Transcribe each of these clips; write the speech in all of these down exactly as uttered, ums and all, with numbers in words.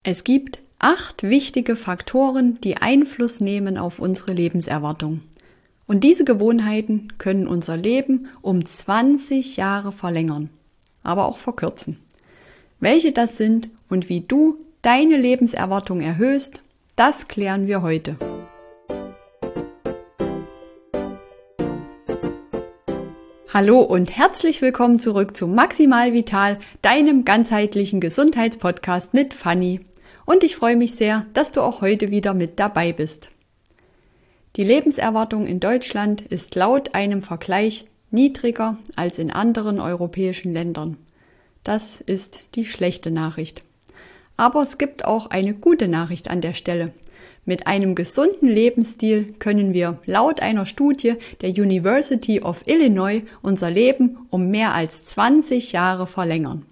Es gibt acht wichtige Faktoren, die Einfluss nehmen auf unsere Lebenserwartung. Und diese Gewohnheiten können unser Leben um zwanzig Jahre verlängern, aber auch verkürzen. Welche das sind und wie du deine Lebenserwartung erhöhst, das klären wir heute. Hallo und herzlich willkommen zurück zu Maximal Vital, deinem ganzheitlichen Gesundheitspodcast mit Fanny. Und ich freue mich sehr, dass du auch heute wieder mit dabei bist. Die Lebenserwartung in Deutschland ist laut einem Vergleich niedriger als in anderen europäischen Ländern. Das ist die schlechte Nachricht. Aber es gibt auch eine gute Nachricht an der Stelle. Mit einem gesunden Lebensstil können wir laut einer Studie der University of Illinois unser Leben um mehr als zwanzig Jahre verlängern.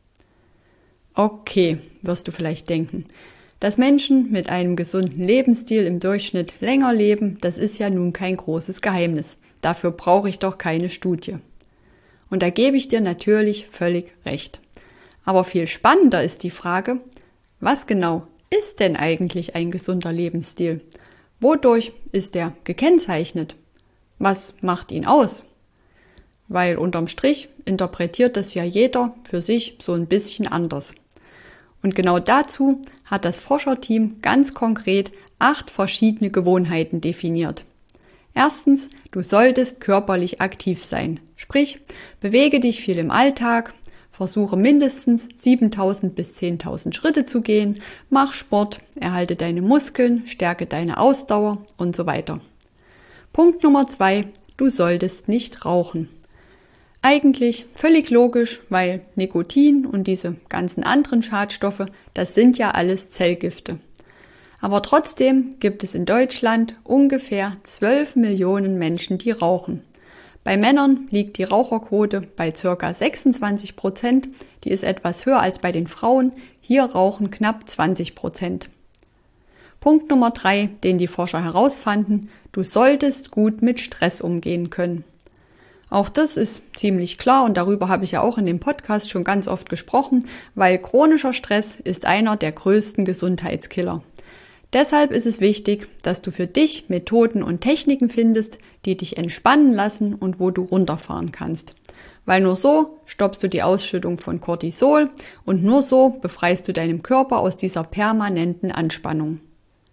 Okay, wirst du vielleicht denken. Dass Menschen mit einem gesunden Lebensstil im Durchschnitt länger leben, das ist ja nun kein großes Geheimnis. Dafür brauche ich doch keine Studie. Und da gebe ich dir natürlich völlig recht. Aber viel spannender ist die Frage, was genau ist denn eigentlich ein gesunder Lebensstil? Wodurch ist er gekennzeichnet? Was macht ihn aus? Weil unterm Strich interpretiert das ja jeder für sich so ein bisschen anders. Und genau dazu hat das Forscherteam ganz konkret acht verschiedene Gewohnheiten definiert. Erstens, du solltest körperlich aktiv sein. Sprich, bewege dich viel im Alltag, versuche mindestens siebentausend bis zehntausend Schritte zu gehen, mach Sport, erhalte deine Muskeln, stärke deine Ausdauer und so weiter. Punkt Nummer zwei, du solltest nicht rauchen. Eigentlich völlig logisch, weil Nikotin und diese ganzen anderen Schadstoffe, das sind ja alles Zellgifte. Aber trotzdem gibt es in Deutschland ungefähr zwölf Millionen Menschen, die rauchen. Bei Männern liegt die Raucherquote bei ca. sechsundzwanzig Prozent, die ist etwas höher als bei den Frauen, hier rauchen knapp zwanzig Prozent. Punkt Nummer drei, den die Forscher herausfanden, du solltest gut mit Stress umgehen können. Auch das ist ziemlich klar und darüber habe ich ja auch in dem Podcast schon ganz oft gesprochen, weil chronischer Stress ist einer der größten Gesundheitskiller. Deshalb ist es wichtig, dass du für dich Methoden und Techniken findest, die dich entspannen lassen und wo du runterfahren kannst. Weil nur so stoppst du die Ausschüttung von Cortisol und nur so befreist du deinem Körper aus dieser permanenten Anspannung.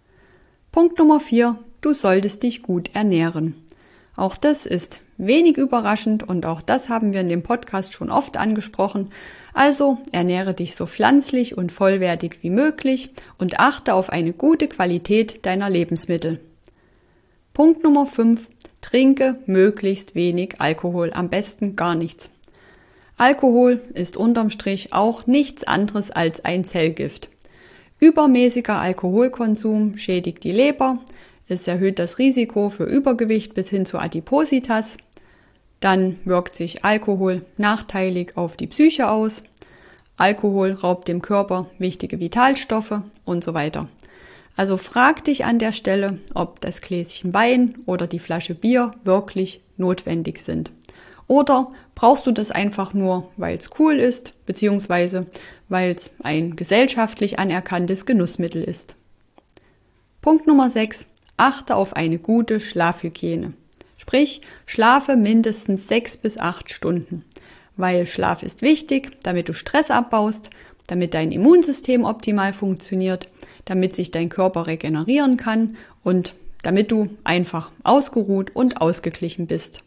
Punkt Nummer vier, du solltest dich gut ernähren. Auch das ist wenig überraschend und auch das haben wir in dem Podcast schon oft angesprochen. Also ernähre dich so pflanzlich und vollwertig wie möglich und achte auf eine gute Qualität deiner Lebensmittel. Punkt Nummer fünf. Trinke möglichst wenig Alkohol, am besten gar nichts. Alkohol ist unterm Strich auch nichts anderes als ein Zellgift. Übermäßiger Alkoholkonsum schädigt die Leber. Es erhöht das Risiko für Übergewicht bis hin zu Adipositas. Dann wirkt sich Alkohol nachteilig auf die Psyche aus. Alkohol raubt dem Körper wichtige Vitalstoffe und so weiter. Also frag dich an der Stelle, ob das Gläschen Wein oder die Flasche Bier wirklich notwendig sind. Oder brauchst du das einfach nur, weil es cool ist, beziehungsweise weil es ein gesellschaftlich anerkanntes Genussmittel ist. Punkt Nummer sechs. Achte auf eine gute Schlafhygiene. Sprich, schlafe mindestens sechs bis acht Stunden. Weil Schlaf ist wichtig, damit du Stress abbaust, damit dein Immunsystem optimal funktioniert, damit sich dein Körper regenerieren kann und damit du einfach ausgeruht und ausgeglichen bist.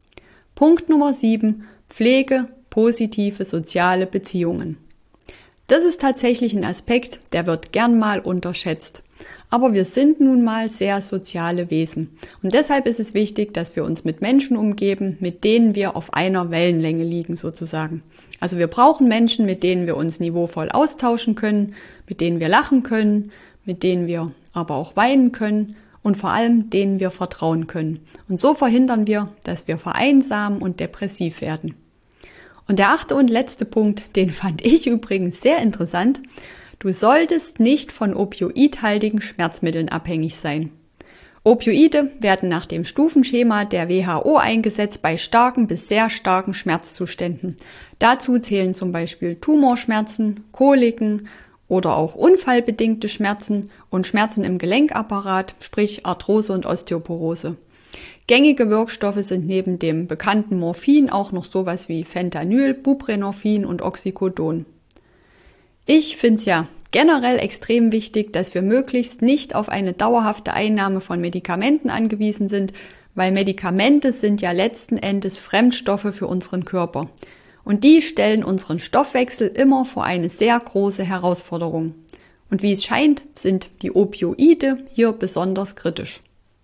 Punkt Nummer sieben. Pflege positive soziale Beziehungen. Das ist tatsächlich ein Aspekt, der wird gern mal unterschätzt. Aber wir sind nun mal sehr soziale Wesen. Und deshalb ist es wichtig, dass wir uns mit Menschen umgeben, mit denen wir auf einer Wellenlänge liegen sozusagen. Also wir brauchen Menschen, mit denen wir uns niveauvoll austauschen können, mit denen wir lachen können, mit denen wir aber auch weinen können und vor allem denen wir vertrauen können. Und so verhindern wir, dass wir vereinsamen und depressiv werden. Und der achte und letzte Punkt, den fand ich übrigens sehr interessant. Du solltest nicht von opioidhaltigen Schmerzmitteln abhängig sein. Opioide werden nach dem Stufenschema der W H O eingesetzt bei starken bis sehr starken Schmerzzuständen. Dazu zählen zum Beispiel Tumorschmerzen, Koliken oder auch unfallbedingte Schmerzen und Schmerzen im Gelenkapparat, sprich Arthrose und Osteoporose. Gängige Wirkstoffe sind neben dem bekannten Morphin auch noch sowas wie Fentanyl, Buprenorphin und Oxycodon. Ich finde es ja generell extrem wichtig, dass wir möglichst nicht auf eine dauerhafte Einnahme von Medikamenten angewiesen sind, weil Medikamente sind ja letzten Endes Fremdstoffe für unseren Körper. Und die stellen unseren Stoffwechsel immer vor eine sehr große Herausforderung. Und wie es scheint, sind die Opioide hier besonders kritisch.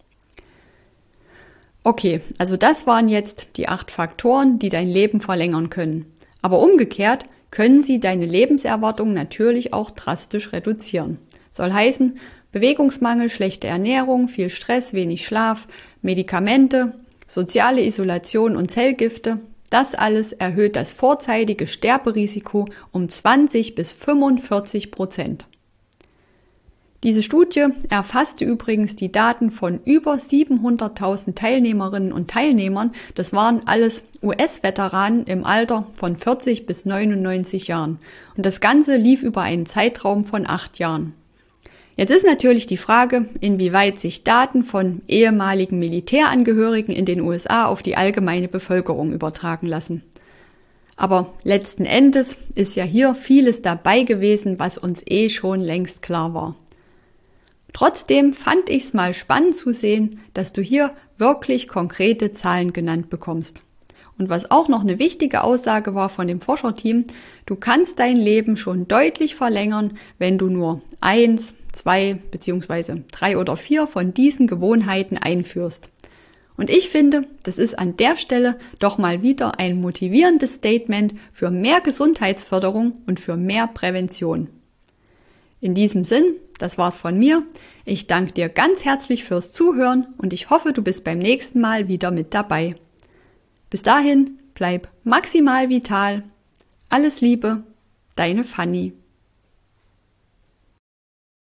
Okay, also das waren jetzt die acht Faktoren, die dein Leben verlängern können. Aber umgekehrt können sie deine Lebenserwartung natürlich auch drastisch reduzieren. Soll heißen, Bewegungsmangel, schlechte Ernährung, viel Stress, wenig Schlaf, Medikamente, soziale Isolation und Zellgifte, das alles erhöht das vorzeitige Sterberisiko um zwanzig bis fünfundvierzig Prozent. Diese Studie erfasste übrigens die Daten von über siebenhunderttausend Teilnehmerinnen und Teilnehmern. Das waren alles U S-Veteranen im Alter von vierzig bis neunundneunzig Jahren. Und das Ganze lief über einen Zeitraum von acht Jahren. Jetzt ist natürlich die Frage, inwieweit sich Daten von ehemaligen Militärangehörigen in den U S A auf die allgemeine Bevölkerung übertragen lassen. Aber letzten Endes ist ja hier vieles dabei gewesen, was uns eh schon längst klar war. Trotzdem fand ich es mal spannend zu sehen, dass du hier wirklich konkrete Zahlen genannt bekommst. Und was auch noch eine wichtige Aussage war von dem Forscherteam, du kannst dein Leben schon deutlich verlängern, wenn du nur eins, zwei bzw. drei oder vier von diesen Gewohnheiten einführst. Und ich finde, das ist an der Stelle doch mal wieder ein motivierendes Statement für mehr Gesundheitsförderung und für mehr Prävention. In diesem Sinn, das war's von mir. Ich danke dir ganz herzlich fürs Zuhören und ich hoffe, du bist beim nächsten Mal wieder mit dabei. Bis dahin, bleib maximal vital. Alles Liebe, deine Fanny.